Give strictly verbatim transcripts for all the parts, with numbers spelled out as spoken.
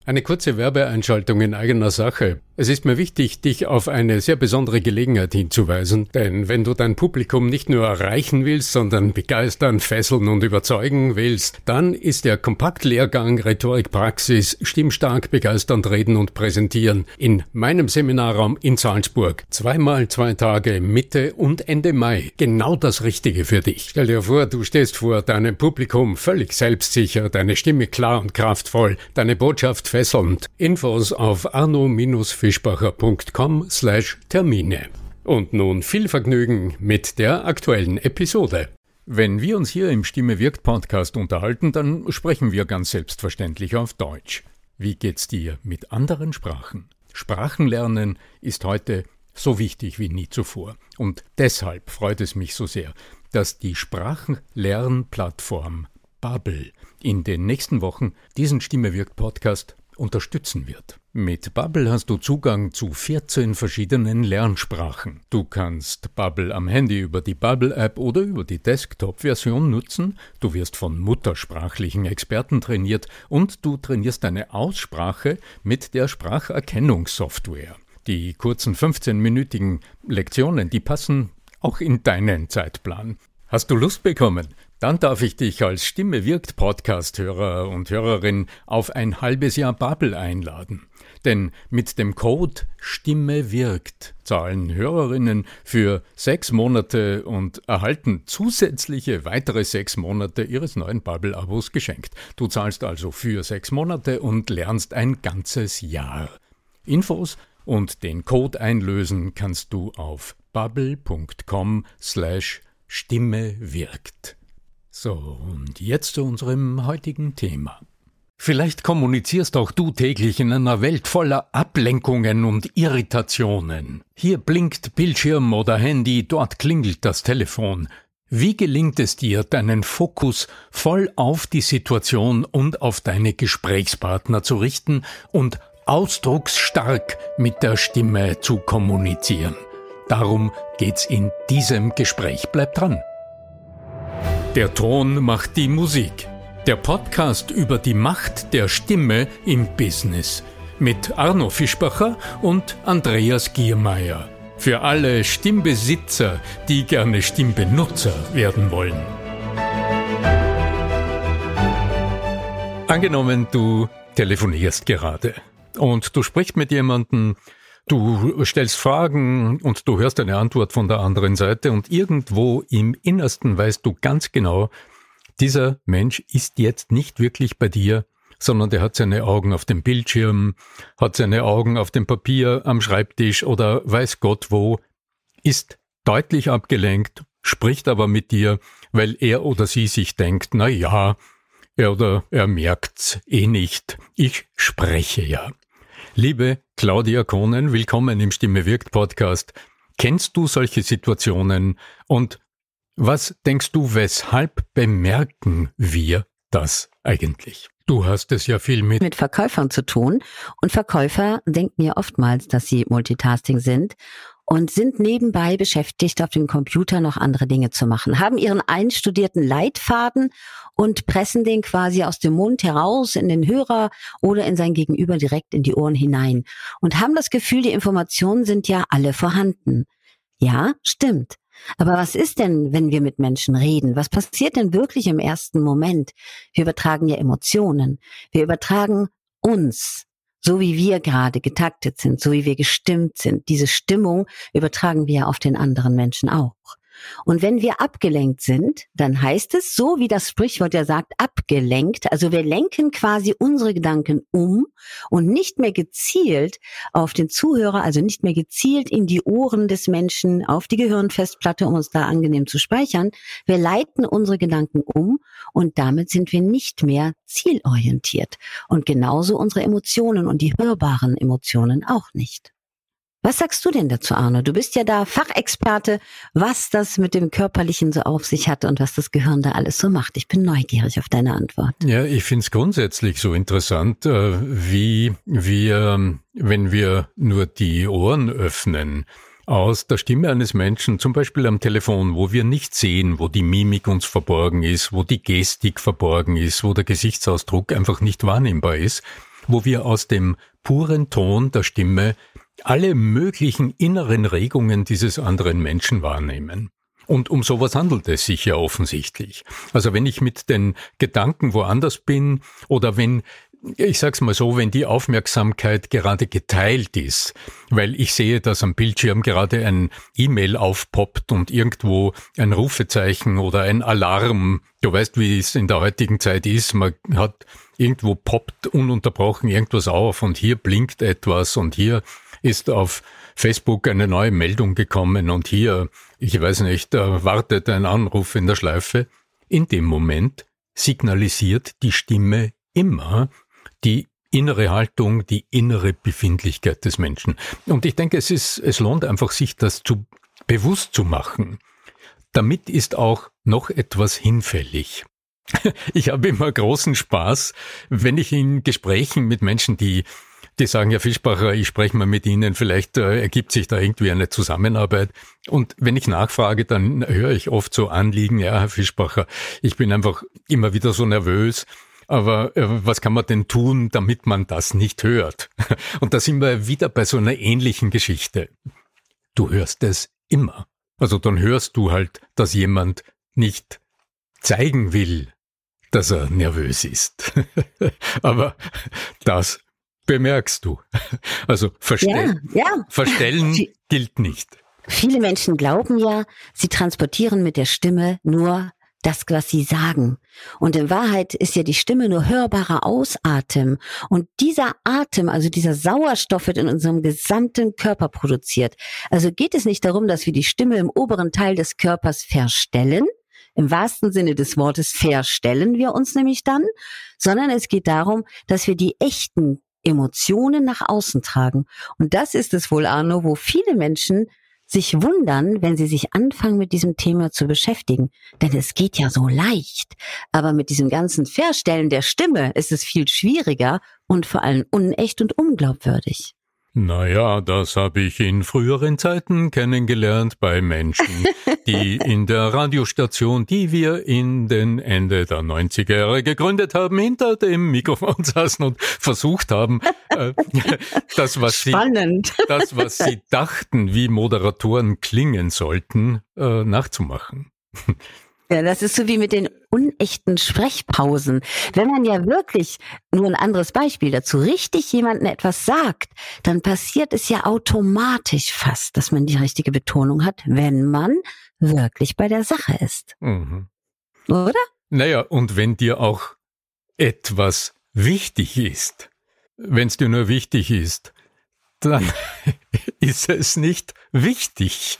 Eine kurze Werbeeinschaltung in eigener Sache. Es ist mir wichtig, dich auf eine sehr besondere Gelegenheit hinzuweisen, denn wenn du dein Publikum nicht nur erreichen willst, sondern begeistern, fesseln und überzeugen willst, dann ist der Kompaktlehrgang Rhetorik-Praxis Stimmstark, begeisternd reden und präsentieren in meinem Seminarraum in Salzburg. Zweimal zwei Tage Mitte und Ende Mai. Genau das Richtige für dich. Stell dir vor, du stehst vor deinem Publikum völlig selbstsicher, deine Stimme klar und kraftvoll, deine Botschaft fesselnd. Infos auf arno-fischbacher punkt com slash Termine. Und nun viel Vergnügen mit der aktuellen Episode. Wenn wir uns hier im Stimme wirkt Podcast unterhalten, dann sprechen wir ganz selbstverständlich auf Deutsch. Wie geht's dir mit anderen Sprachen? Sprachenlernen ist heute so wichtig wie nie zuvor. Und deshalb freut es mich so sehr, dass die Sprachenlernplattform Babbel in den nächsten Wochen diesen Stimme wirkt Podcast unterstützen wird. Mit Babbel hast du Zugang zu vierzehn verschiedenen Lernsprachen. Du kannst Babbel am Handy über die Babbel-App oder über die Desktop-Version nutzen. Du wirst von muttersprachlichen Experten trainiert und du trainierst deine Aussprache mit der Spracherkennungssoftware. Die kurzen fünfzehnminütigen Lektionen, die passen auch in deinen Zeitplan. Hast du Lust bekommen? Dann darf ich dich als Stimme wirkt Podcast-Hörer und Hörerin auf ein halbes Jahr Babbel einladen. Denn mit dem Code Stimme wirkt zahlen Hörerinnen für sechs Monate und erhalten zusätzliche weitere sechs Monate ihres neuen Babbel-Abos geschenkt. Du zahlst also für sechs Monate und lernst ein ganzes Jahr. Infos und den Code einlösen kannst du auf babbel punkt com slash Stimme wirkt. So, und jetzt zu unserem heutigen Thema. Vielleicht kommunizierst auch du täglich in einer Welt voller Ablenkungen und Irritationen. Hier blinkt Bildschirm oder Handy, dort klingelt das Telefon. Wie gelingt es dir, deinen Fokus voll auf die Situation und auf deine Gesprächspartner zu richten und ausdrucksstark mit der Stimme zu kommunizieren? Darum geht's in diesem Gespräch. Bleib dran. Der Ton macht die Musik. Der Podcast über die Macht der Stimme im Business. Mit Arno Fischbacher und Andreas Giermeier. Für alle Stimmbesitzer, die gerne Stimmbenutzer werden wollen. Angenommen, du telefonierst gerade und du sprichst mit jemandem. Du stellst Fragen und du hörst eine Antwort von der anderen Seite und irgendwo im Innersten weißt du ganz genau, dieser Mensch ist jetzt nicht wirklich bei dir, sondern der hat seine Augen auf dem Bildschirm, hat seine Augen auf dem Papier am Schreibtisch oder weiß Gott wo, ist deutlich abgelenkt, spricht aber mit dir, weil er oder sie sich denkt, na ja, er oder er merkt's eh nicht, ich spreche ja. Liebe Claudia Kohnen, willkommen im Stimme wirkt Podcast. Kennst du solche Situationen und was denkst du, weshalb bemerken wir das eigentlich? Du hast es ja viel mit mit Verkäufern zu tun und Verkäufer denken ja oftmals, dass sie Multitasking sind und sind nebenbei beschäftigt, auf dem Computer noch andere Dinge zu machen, haben ihren einstudierten Leitfaden und pressen den quasi aus dem Mund heraus in den Hörer oder in sein Gegenüber direkt in die Ohren hinein und haben das Gefühl, die Informationen sind ja alle vorhanden. Ja, stimmt. Aber was ist denn, wenn wir mit Menschen reden? Was passiert denn wirklich im ersten Moment? Wir übertragen ja Emotionen. Wir übertragen uns, so wie wir gerade getaktet sind, so wie wir gestimmt sind. Diese Stimmung übertragen wir auf den anderen Menschen auch. Und wenn wir abgelenkt sind, dann heißt es, so wie das Sprichwort ja sagt, abgelenkt, also wir lenken quasi unsere Gedanken um und nicht mehr gezielt auf den Zuhörer, also nicht mehr gezielt in die Ohren des Menschen, auf die Gehirnfestplatte, um uns da angenehm zu speichern. Wir leiten unsere Gedanken um und damit sind wir nicht mehr zielorientiert. Und genauso unsere Emotionen und die hörbaren Emotionen auch nicht. Was sagst du denn dazu, Arno? Du bist ja da Fachexperte, was das mit dem Körperlichen so auf sich hat und was das Gehirn da alles so macht. Ich bin neugierig auf deine Antwort. Ja, ich finde es grundsätzlich so interessant, wie wir, wenn wir nur die Ohren öffnen, aus der Stimme eines Menschen, zum Beispiel am Telefon, wo wir nicht sehen, wo die Mimik uns verborgen ist, wo die Gestik verborgen ist, wo der Gesichtsausdruck einfach nicht wahrnehmbar ist, wo wir aus dem puren Ton der Stimme alle möglichen inneren Regungen dieses anderen Menschen wahrnehmen. Und um sowas handelt es sich ja offensichtlich. Also wenn ich mit den Gedanken woanders bin oder wenn, ich sag's mal so, wenn die Aufmerksamkeit gerade geteilt ist, weil ich sehe, dass am Bildschirm gerade ein E-Mail aufpoppt und irgendwo ein Rufezeichen oder ein Alarm, du weißt, wie es in der heutigen Zeit ist, man hat irgendwo poppt ununterbrochen irgendwas auf und hier blinkt etwas und hier ist auf Facebook eine neue Meldung gekommen und hier, ich weiß nicht, wartet ein Anruf in der Schleife. In dem Moment signalisiert die Stimme immer die innere Haltung, die innere Befindlichkeit des Menschen. Und ich denke, es ist, es lohnt einfach, sich das zu bewusst zu machen. Damit ist auch noch etwas hinfällig. Ich habe immer großen Spaß, wenn ich in Gesprächen mit Menschen, die Die sagen, ja, Fischbacher, ich spreche mal mit Ihnen, vielleicht äh, ergibt sich da irgendwie eine Zusammenarbeit. Und wenn ich nachfrage, dann höre ich oft so Anliegen, ja, Herr Fischbacher, ich bin einfach immer wieder so nervös, aber äh, was kann man denn tun, damit man das nicht hört? Und da sind wir wieder bei so einer ähnlichen Geschichte. Du hörst es immer. Also dann hörst du halt, dass jemand nicht zeigen will, dass er nervös ist. Aber das bemerkst du. Also verstell- ja, ja. verstellen gilt nicht. Viele Menschen glauben ja, sie transportieren mit der Stimme nur das, was sie sagen. Und in Wahrheit ist ja die Stimme nur hörbarer Ausatem. Und dieser Atem, also dieser Sauerstoff wird in unserem gesamten Körper produziert. Also geht es nicht darum, dass wir die Stimme im oberen Teil des Körpers verstellen. Im wahrsten Sinne des Wortes verstellen wir uns nämlich dann. Sondern es geht darum, dass wir die echten Emotionen nach außen tragen. Und das ist es wohl, Arno, wo viele Menschen sich wundern, wenn sie sich anfangen, mit diesem Thema zu beschäftigen. Denn es geht ja so leicht. Aber mit diesem ganzen Verstellen der Stimme ist es viel schwieriger und vor allem unecht und unglaubwürdig. Naja, das habe ich in früheren Zeiten kennengelernt bei Menschen, die in der Radiostation, die wir in den Ende der neunziger Jahre gegründet haben, hinter dem Mikrofon saßen und versucht haben, äh, das, was sie, das, was sie dachten, wie Moderatoren klingen sollten, äh, nachzumachen. Ja, das ist so wie mit den unechten Sprechpausen. Wenn man ja wirklich, nur ein anderes Beispiel dazu, richtig jemandem etwas sagt, dann passiert es ja automatisch fast, dass man die richtige Betonung hat, wenn man wirklich bei der Sache ist. Mhm. Oder? Naja, und wenn dir auch etwas wichtig ist, wenn es dir nur wichtig ist, dann ist es nicht wichtig.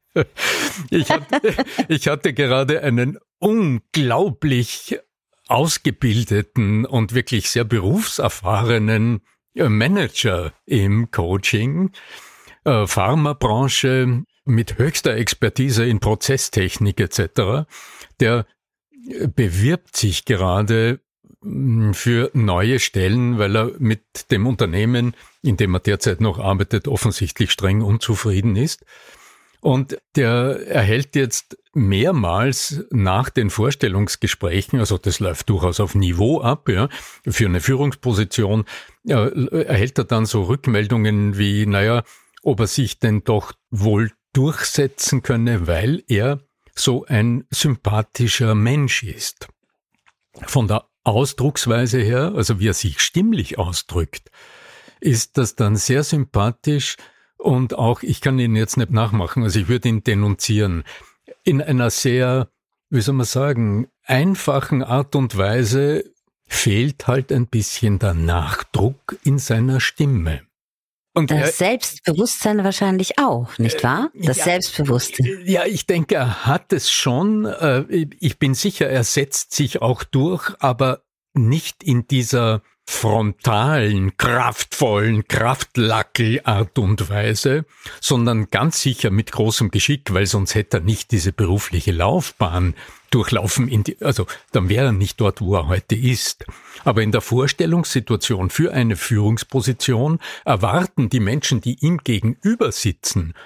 Ich hatte, ich hatte gerade einen unglaublich ausgebildeten und wirklich sehr berufserfahrenen Manager im Coaching, äh, Pharmabranche mit höchster Expertise in Prozesstechnik et cetera. Der bewirbt sich gerade für neue Stellen, weil er mit dem Unternehmen, in dem er derzeit noch arbeitet, offensichtlich streng unzufrieden ist. Und der erhält jetzt mehrmals nach den Vorstellungsgesprächen, also das läuft durchaus auf Niveau ab, ja, für eine Führungsposition, ja, erhält er dann so Rückmeldungen wie, naja, ob er sich denn doch wohl durchsetzen könne, weil er so ein sympathischer Mensch ist. Von der Ausdrucksweise her, also wie er sich stimmlich ausdrückt, ist das dann sehr sympathisch. Und auch, ich kann ihn jetzt nicht nachmachen, also ich würde ihn denunzieren, in einer sehr, wie soll man sagen, einfachen Art und Weise fehlt halt ein bisschen der Nachdruck in seiner Stimme. Und das er, Selbstbewusstsein wahrscheinlich auch, nicht wahr? Das ja, Selbstbewusstsein. Ja, ich denke, er hat es schon. Ich bin sicher, er setzt sich auch durch, aber nicht in dieser frontalen, kraftvollen, Kraftlackel-Art und Weise, sondern ganz sicher mit großem Geschick, weil sonst hätte er nicht diese berufliche Laufbahn durchlaufen, in die, also dann wäre er nicht dort, wo er heute ist. Aber in der Vorstellungssituation für eine Führungsposition erwarten die Menschen, die ihm gegenüber sitzen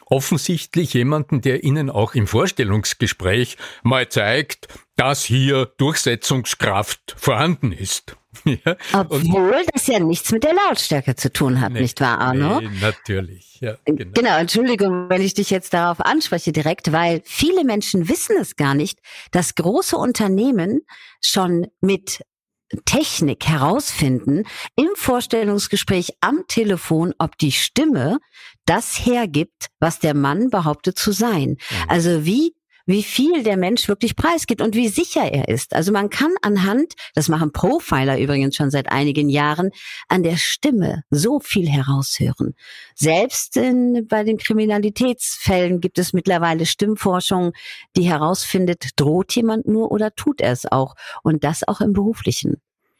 offensichtlich jemanden, der Ihnen auch im Vorstellungsgespräch mal zeigt, dass hier Durchsetzungskraft vorhanden ist. Ja, obwohl das ja nichts mit der Lautstärke zu tun hat, nee, nicht wahr, Arno? Nee, natürlich. Ja, genau. Genau, Entschuldigung, wenn ich dich jetzt darauf anspreche direkt, weil viele Menschen wissen es gar nicht, dass große Unternehmen schon mit Technik herausfinden, im Vorstellungsgespräch am Telefon, ob die Stimme das hergibt, was der Mann behauptet zu sein. Mhm. Also wie wie viel der Mensch wirklich preisgibt und wie sicher er ist. Also man kann anhand, das machen Profiler übrigens schon seit einigen Jahren, an der Stimme so viel heraushören. Selbst in, bei den Kriminalitätsfällen gibt es mittlerweile Stimmforschung, die herausfindet, droht jemand nur oder tut er es auch. Und das auch im Beruflichen.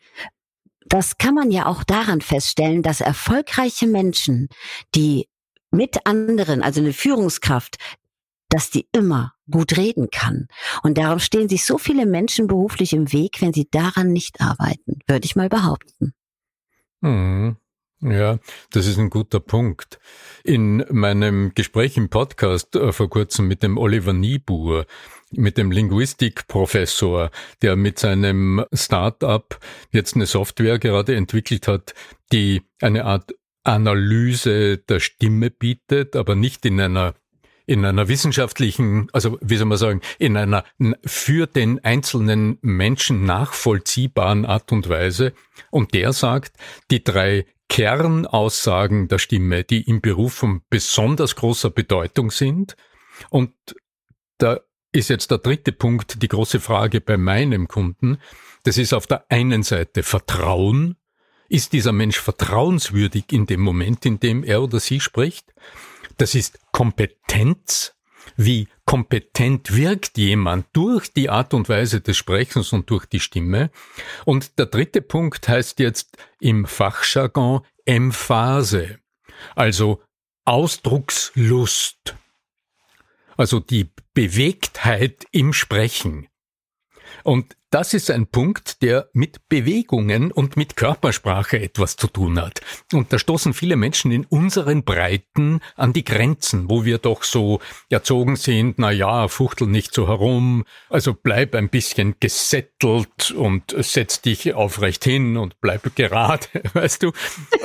Das kann man ja auch daran feststellen, dass erfolgreiche Menschen, die mit anderen, also eine Führungskraft, dass die immer gut reden kann. Und darum stehen sich so viele Menschen beruflich im Weg, wenn sie daran nicht arbeiten, würde ich mal behaupten. Hm. Ja, das ist ein guter Punkt. In meinem Gespräch im Podcast äh, vor kurzem mit dem Oliver Niebuhr, mit dem Linguistikprofessor, der mit seinem Start-up jetzt eine Software gerade entwickelt hat, die eine Art Analyse der Stimme bietet, aber nicht in einer in einer wissenschaftlichen, also wie soll man sagen, in einer für den einzelnen Menschen nachvollziehbaren Art und Weise. Und der sagt, die drei Kernaussagen der Stimme, die im Beruf von besonders großer Bedeutung sind. Und da ist jetzt der dritte Punkt, die große Frage bei meinem Kunden. Das ist auf der einen Seite Vertrauen. Ist dieser Mensch vertrauenswürdig in dem Moment, in dem er oder sie spricht? Das ist Kompetenz. Wie kompetent wirkt jemand durch die Art und Weise des Sprechens und durch die Stimme. Und der dritte Punkt heißt jetzt im Fachjargon Emphase, also Ausdruckslust, also die Bewegtheit im Sprechen. Und das ist ein Punkt, der mit Bewegungen und mit Körpersprache etwas zu tun hat. Und da stoßen viele Menschen in unseren Breiten an die Grenzen, wo wir doch so erzogen sind, na ja, fuchtel nicht so herum, also bleib ein bisschen gesettelt und setz dich aufrecht hin und bleib gerade, weißt du.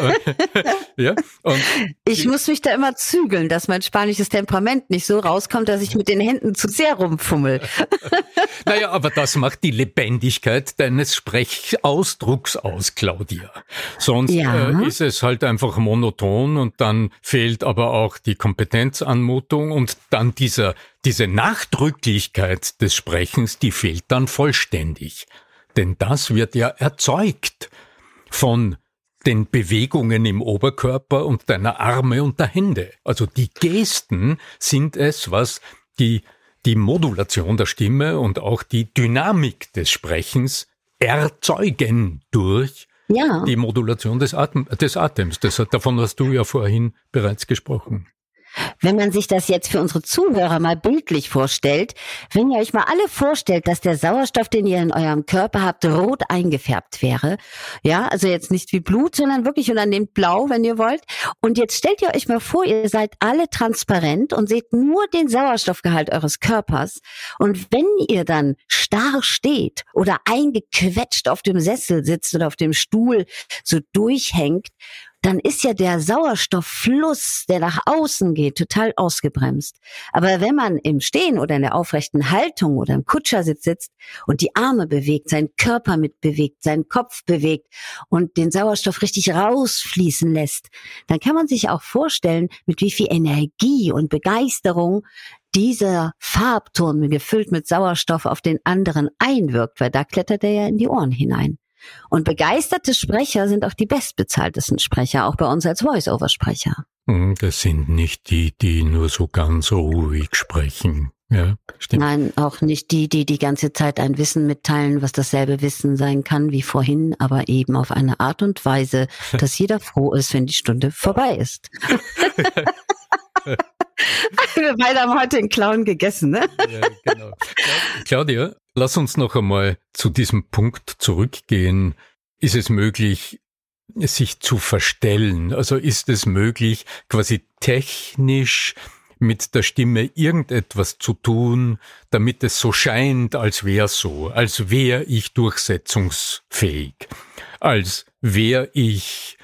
Ja, und ich muss mich da immer zügeln, dass mein spanisches Temperament nicht so rauskommt, dass ich mit den Händen zu sehr rumfummel. Naja, aber das macht die Lebendigkeit deines Sprechausdrucks aus, Claudia. Sonst ja. äh, ist es halt einfach monoton und dann fehlt aber auch die Kompetenzanmutung und dann dieser, diese Nachdrücklichkeit des Sprechens, die fehlt dann vollständig. Denn das wird ja erzeugt von den Bewegungen im Oberkörper und deiner Arme und der Hände. Also die Gesten sind es, was die die Modulation der Stimme und auch die Dynamik des Sprechens erzeugen durch ja. die Modulation des, Atem, des Atems. Das, davon hast du ja vorhin bereits gesprochen. Wenn man sich das jetzt für unsere Zuhörer mal bildlich vorstellt, wenn ihr euch mal alle vorstellt, dass der Sauerstoff, den ihr in eurem Körper habt, rot eingefärbt wäre, ja, also jetzt nicht wie Blut, sondern wirklich, und dann nehmt blau, wenn ihr wollt, und jetzt stellt ihr euch mal vor, ihr seid alle transparent und seht nur den Sauerstoffgehalt eures Körpers, und wenn ihr dann starr steht oder eingequetscht auf dem Sessel sitzt oder auf dem Stuhl so durchhängt, dann ist ja der Sauerstofffluss, der nach außen geht, total ausgebremst. Aber wenn man im Stehen oder in der aufrechten Haltung oder im Kutschersitz sitzt und die Arme bewegt, seinen Körper mitbewegt, seinen Kopf bewegt und den Sauerstoff richtig rausfließen lässt, dann kann man sich auch vorstellen, mit wie viel Energie und Begeisterung dieser Farbturm, gefüllt mit Sauerstoff, auf den anderen einwirkt, weil da klettert er ja in die Ohren hinein. Und begeisterte Sprecher sind auch die bestbezahltesten Sprecher, auch bei uns als Voice-Over-Sprecher. Das sind nicht die, die nur so ganz ruhig sprechen. Ja, stimmt. Nein, auch nicht die, die die ganze Zeit ein Wissen mitteilen, was dasselbe Wissen sein kann wie vorhin, aber eben auf eine Art und Weise, dass jeder froh ist, wenn die Stunde vorbei ist. Wir beide haben heute den Clown gegessen, ne? Ja, genau. Claudia, lass uns noch einmal zu diesem Punkt zurückgehen. Ist es möglich, sich zu verstellen? Also ist es möglich, quasi technisch mit der Stimme irgendetwas zu tun, damit es so scheint, als wäre so, als wäre ich durchsetzungsfähig, als wäre ich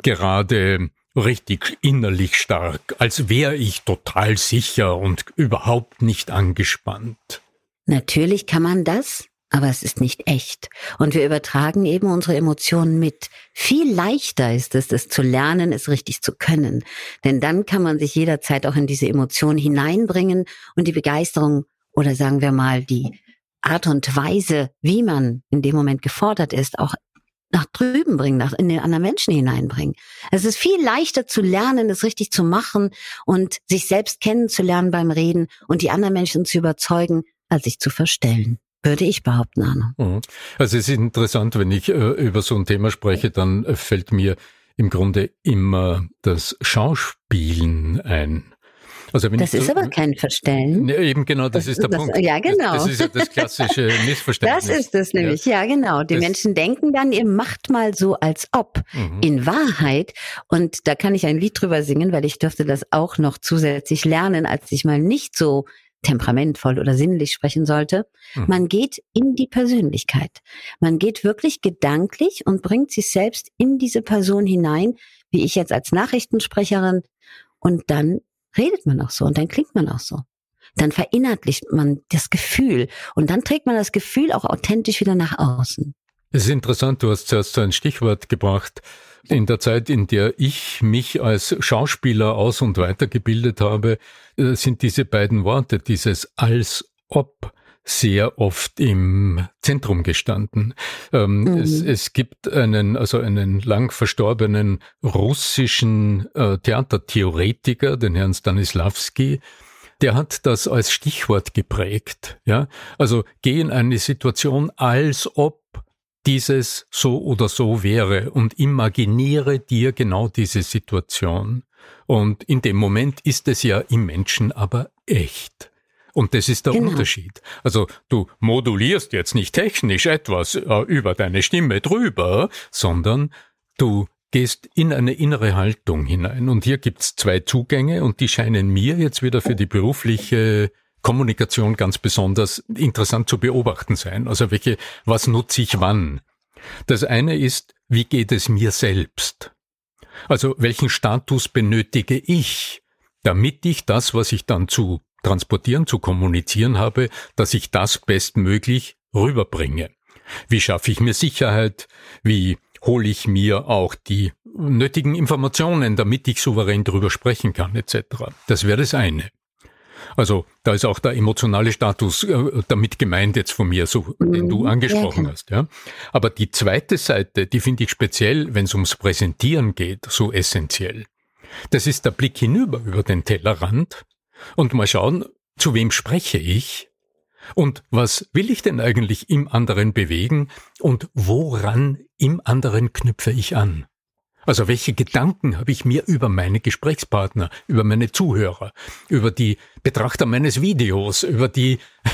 gerade richtig innerlich stark, als wäre ich total sicher und überhaupt nicht angespannt. Natürlich kann man das, aber es ist nicht echt. Und wir übertragen eben unsere Emotionen mit. Viel leichter ist es, es zu lernen, es richtig zu können. Denn dann kann man sich jederzeit auch in diese Emotionen hineinbringen und die Begeisterung oder sagen wir mal die Art und Weise, wie man in dem Moment gefordert ist, auch nach drüben bringen, nach in den anderen Menschen hineinbringen. Es ist viel leichter zu lernen, es richtig zu machen und sich selbst kennenzulernen beim Reden und die anderen Menschen zu überzeugen, als sich zu verstellen. Würde ich behaupten, Arno. Also es ist interessant, wenn ich äh, über so ein Thema spreche, dann äh, fällt mir im Grunde immer das Schauspielen ein. Also wenn das ich ist so, aber kein Verstellen. Ne, eben genau, das, das ist der das, Punkt. Ja, genau. Das, das ist ja das klassische Missverständnis. Das ist es nämlich, ja, ja genau. Die das, Menschen denken dann, ihr macht mal so, als ob. Mhm. In Wahrheit, und da kann ich ein Lied drüber singen, weil ich durfte das auch noch zusätzlich lernen, als ich mal nicht so temperamentvoll oder sinnlich sprechen sollte. Mhm. Man geht in die Persönlichkeit. Man geht wirklich gedanklich und bringt sich selbst in diese Person hinein, wie ich jetzt als Nachrichtensprecherin. Und dann redet man auch so und dann klingt man auch so. Dann verinnerlicht man das Gefühl und dann trägt man das Gefühl auch authentisch wieder nach außen. Es ist interessant, du hast zuerst so ein Stichwort gebracht. In der Zeit, in der ich mich als Schauspieler aus- und weitergebildet habe, sind diese beiden Worte, dieses als ob, sehr oft im Zentrum gestanden. Ähm, mhm. es, es gibt einen, also einen lang verstorbenen russischen äh, Theatertheoretiker, den Herrn Stanislavski, der hat das als Stichwort geprägt. Ja, also geh in eine Situation, als ob dieses so oder so wäre und imaginiere dir genau diese Situation. Und in dem Moment ist es ja im Menschen aber echt. Und das ist der genau. Unterschied. Also du modulierst jetzt nicht technisch etwas äh, über deine Stimme drüber, sondern du gehst in eine innere Haltung hinein. Und hier gibt's zwei Zugänge und die scheinen mir jetzt wieder für die berufliche Kommunikation ganz besonders interessant zu beobachten sein. Also welche, was nutze ich wann? Das eine ist, wie geht es mir selbst? Also welchen Status benötige ich, damit ich das, was ich dann zu transportieren, zu kommunizieren habe, dass ich das bestmöglich rüberbringe? Wie schaffe ich mir Sicherheit? Wie hole ich mir auch die nötigen Informationen, damit ich souverän drüber sprechen kann, et cetera? Das wäre das eine. Also da ist auch der emotionale Status äh, damit gemeint jetzt von mir, so den du angesprochen ja, hast. Ja. Aber die zweite Seite, die finde ich speziell, wenn es ums Präsentieren geht, so essentiell. Das ist der Blick hinüber über den Tellerrand und mal schauen, zu wem spreche ich und was will ich denn eigentlich im anderen bewegen und woran im anderen knüpfe ich an. Also welche Gedanken habe ich mir über meine Gesprächspartner, über meine Zuhörer, über die Betrachter meines Videos, über die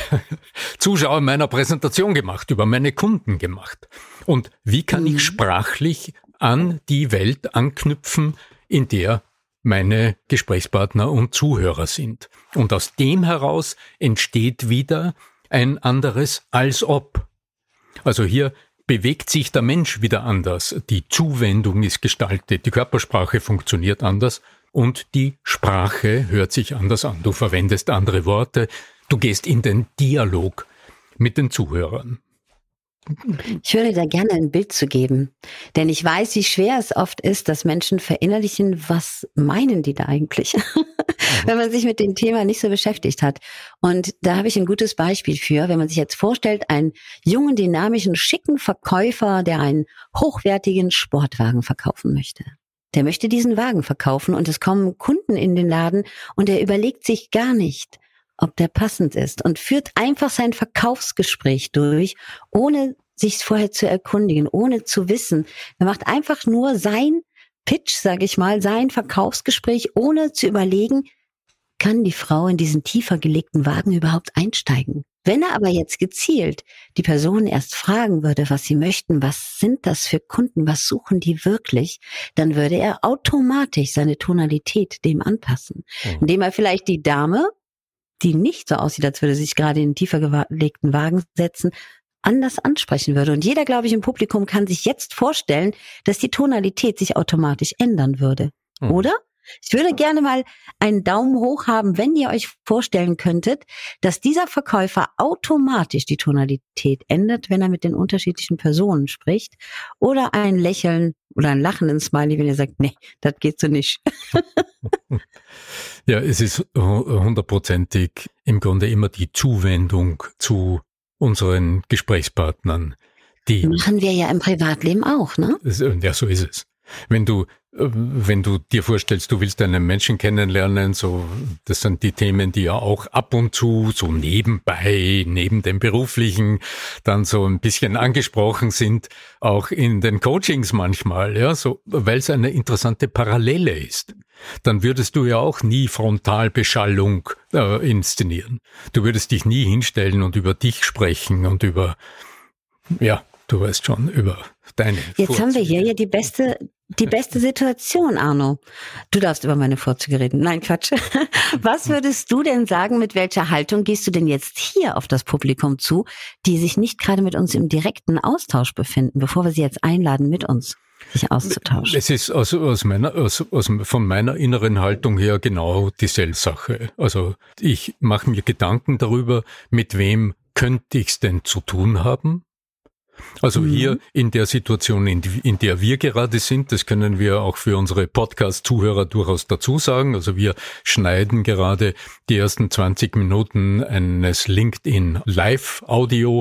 Zuschauer meiner Präsentation gemacht, über meine Kunden gemacht? Und wie kann ich sprachlich an die Welt anknüpfen, in der meine Gesprächspartner und Zuhörer sind? Und aus dem heraus entsteht wieder ein anderes als ob. Also hier bewegt sich der Mensch wieder anders, die Zuwendung ist gestaltet, die Körpersprache funktioniert anders und die Sprache hört sich anders an. Du verwendest andere Worte, du gehst in den Dialog mit den Zuhörern. Ich würde da gerne ein Bild zu geben, denn ich weiß, wie schwer es oft ist, dass Menschen verinnerlichen, was meinen die da eigentlich, wenn man sich mit dem Thema nicht so beschäftigt hat. Und da habe ich ein gutes Beispiel für, wenn man sich jetzt vorstellt, einen jungen, dynamischen, schicken Verkäufer, der einen hochwertigen Sportwagen verkaufen möchte. Der möchte diesen Wagen verkaufen und es kommen Kunden in den Laden und er überlegt sich gar nicht, ob der passend ist und führt einfach sein Verkaufsgespräch durch, ohne sich vorher zu erkundigen, ohne zu wissen. Er macht einfach nur sein Pitch, sage ich mal, sein Verkaufsgespräch, ohne zu überlegen, kann die Frau in diesen tiefer gelegten Wagen überhaupt einsteigen? Wenn er aber jetzt gezielt die Person erst fragen würde, was sie möchten, was sind das für Kunden, was suchen die wirklich, dann würde er automatisch seine Tonalität dem anpassen. Mhm. Indem er vielleicht die Dame, die nicht so aussieht, als würde sie sich gerade in den tiefer gelegten Wagen setzen, anders ansprechen würde. Und jeder, glaube ich, im Publikum kann sich jetzt vorstellen, dass die Tonalität sich automatisch ändern würde. Mhm. Oder? Ich würde gerne mal einen Daumen hoch haben, wenn ihr euch vorstellen könntet, dass dieser Verkäufer automatisch die Tonalität ändert, wenn er mit den unterschiedlichen Personen spricht. Oder ein Lächeln oder ein lachenden Smiley, wenn ihr sagt, nee, das geht so nicht. Ja, es ist hundertprozentig im Grunde immer die Zuwendung zu unseren Gesprächspartnern. Die machen wir ja im Privatleben auch, ne? Ja, so ist es. Wenn du, wenn du dir vorstellst, du willst einen Menschen kennenlernen, so, das sind die Themen, die ja auch ab und zu so nebenbei, neben dem Beruflichen, dann so ein bisschen angesprochen sind, auch in den Coachings manchmal, ja, so, weil es eine interessante Parallele ist. Dann würdest du ja auch nie Frontalbeschallung äh, inszenieren. Du würdest dich nie hinstellen und über dich sprechen und über, ja, du weißt schon, über deine Jetzt Vorzüge. Haben wir hier ja die beste, die beste Situation, Arno. Du darfst über meine Vorzüge reden. Nein, Quatsch. Was würdest du denn sagen, mit welcher Haltung gehst du denn jetzt hier auf das Publikum zu, die sich nicht gerade mit uns im direkten Austausch befinden, bevor wir sie jetzt einladen, mit uns sich auszutauschen? Es ist aus, aus meiner, aus, aus, von meiner inneren Haltung her genau dieselbe Sache. Also ich mache mir Gedanken darüber, mit wem könnte ich es denn zu tun haben? Also mhm. hier in der Situation, in, die, in der wir gerade sind, das können wir auch für unsere Podcast-Zuhörer durchaus dazu sagen. Also wir schneiden gerade die ersten zwanzig Minuten eines LinkedIn Live-Audio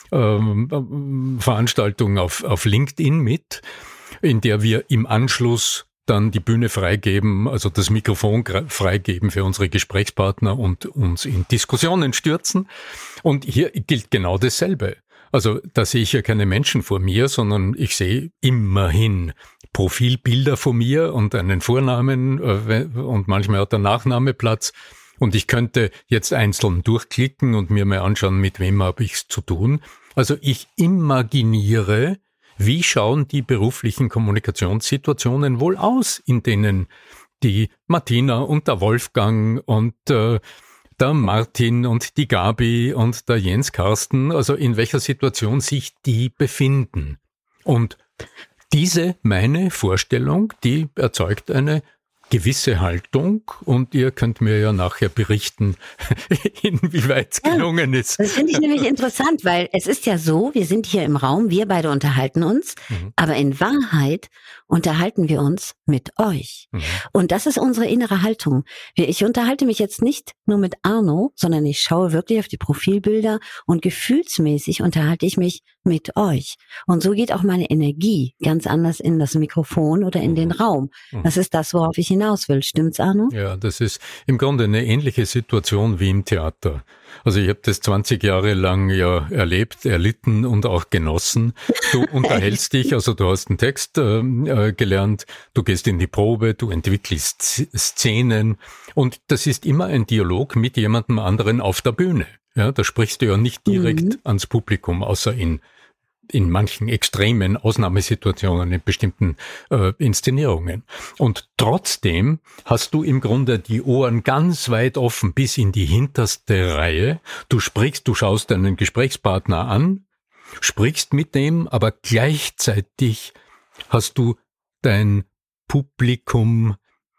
ähm, Veranstaltung auf, auf LinkedIn mit, in der wir im Anschluss dann die Bühne freigeben, also das Mikrofon freigeben für unsere Gesprächspartner und uns in Diskussionen stürzen. Und hier gilt genau dasselbe. Also da sehe ich ja keine Menschen vor mir, sondern ich sehe immerhin Profilbilder von mir und einen Vornamen äh, und manchmal hat der Nachname Platz. Und ich könnte jetzt einzeln durchklicken und mir mal anschauen, mit wem habe ich es zu tun. Also ich imaginiere, wie schauen die beruflichen Kommunikationssituationen wohl aus, in denen die Martina und der Wolfgang und äh, der Martin und die Gabi und der Jens Karsten, also in welcher Situation sich die befinden. Und diese, meine Vorstellung, die erzeugt eine gewisse Haltung und ihr könnt mir ja nachher berichten, inwieweit es gelungen ja, ist. Das finde ich nämlich interessant, weil es ist ja so, wir sind hier im Raum, wir beide unterhalten uns, mhm. aber in Wahrheit unterhalten wir uns mit euch. Mhm. Und das ist unsere innere Haltung. Ich unterhalte mich jetzt nicht nur mit Arno, sondern ich schaue wirklich auf die Profilbilder und gefühlsmäßig unterhalte ich mich mit euch. Und so geht auch meine Energie ganz anders in das Mikrofon oder in mhm. den Raum. Das ist das, worauf ich hinaus will. Stimmt's, Arno? Ja, das ist im Grunde eine ähnliche Situation wie im Theater. Also ich habe das zwanzig Jahre lang ja erlebt, erlitten und auch genossen. Du unterhältst dich, also du hast einen Text äh, gelernt, du gehst in die Probe, du entwickelst Szenen und das ist immer ein Dialog mit jemandem anderen auf der Bühne. Ja, da sprichst du ja nicht direkt mhm. ans Publikum, außer in in manchen extremen Ausnahmesituationen, in bestimmten äh, Inszenierungen. Und trotzdem hast du im Grunde die Ohren ganz weit offen bis in die hinterste Reihe. Du sprichst, du schaust deinen Gesprächspartner an, sprichst mit dem, aber gleichzeitig hast du dein Publikum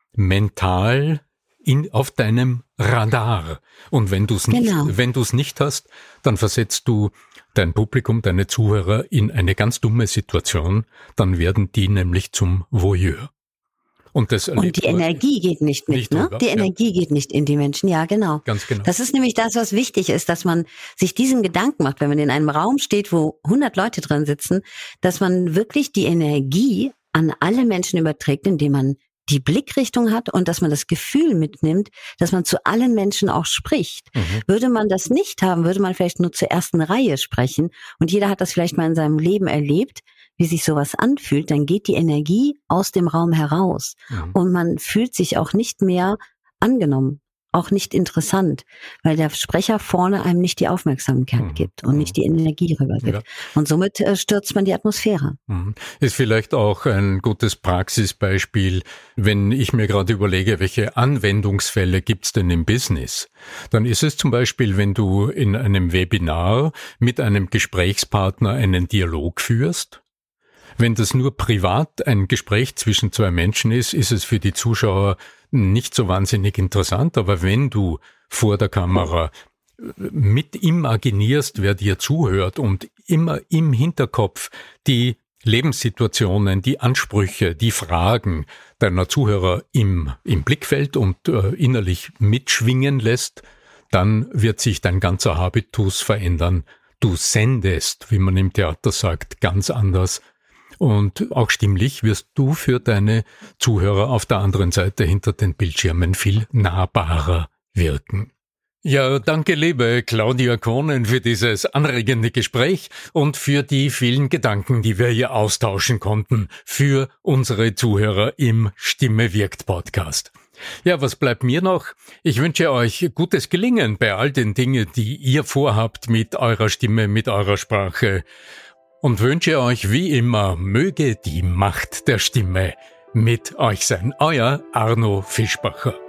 mental in, auf deinem Radar. Und wenn du es nicht, genau. wenn du es nicht hast, dann versetzt du dein Publikum, deine Zuhörer in eine ganz dumme Situation, dann werden die nämlich zum Voyeur. Und, das und die Energie geht nicht mit, nicht ne? Drüber, die Energie ja. geht nicht in die Menschen, ja genau. Ganz genau. Das ist nämlich das, was wichtig ist, dass man sich diesen Gedanken macht, wenn man in einem Raum steht, wo hundert Leute drin sitzen, dass man wirklich die Energie an alle Menschen überträgt, indem man die Blickrichtung hat und dass man das Gefühl mitnimmt, dass man zu allen Menschen auch spricht. Mhm. Würde man das nicht haben, würde man vielleicht nur zur ersten Reihe sprechen und jeder hat das vielleicht mal in seinem Leben erlebt, wie sich sowas anfühlt, dann geht die Energie aus dem Raum heraus mhm. und man fühlt sich auch nicht mehr angenommen. auch nicht interessant, weil der Sprecher vorne einem nicht die Aufmerksamkeit mhm. gibt und nicht die Energie rübergibt. Ja. Und somit äh, stürzt man die Atmosphäre. Mhm. Ist vielleicht auch ein gutes Praxisbeispiel, wenn ich mir gerade überlege, welche Anwendungsfälle gibt's denn im Business? Dann ist es zum Beispiel, wenn du in einem Webinar mit einem Gesprächspartner einen Dialog führst. Wenn das nur privat ein Gespräch zwischen zwei Menschen ist, ist es für die Zuschauer nicht so wahnsinnig interessant. Aber wenn du vor der Kamera mit imaginierst, wer dir zuhört und immer im Hinterkopf die Lebenssituationen, die Ansprüche, die Fragen deiner Zuhörer im, im Blickfeld und äh, innerlich mitschwingen lässt, dann wird sich dein ganzer Habitus verändern. Du sendest, wie man im Theater sagt, ganz anders. Und auch stimmlich wirst du für deine Zuhörer auf der anderen Seite hinter den Bildschirmen viel nahbarer wirken. Ja, danke liebe Claudia Kohnen für dieses anregende Gespräch und für die vielen Gedanken, die wir hier austauschen konnten für unsere Zuhörer im Stimme wirkt Podcast. Ja, was bleibt mir noch? Ich wünsche euch gutes Gelingen bei all den Dingen, die ihr vorhabt mit eurer Stimme, mit eurer Sprache. Und wünsche euch wie immer, möge die Macht der Stimme mit euch sein. Euer Arno Fischbacher.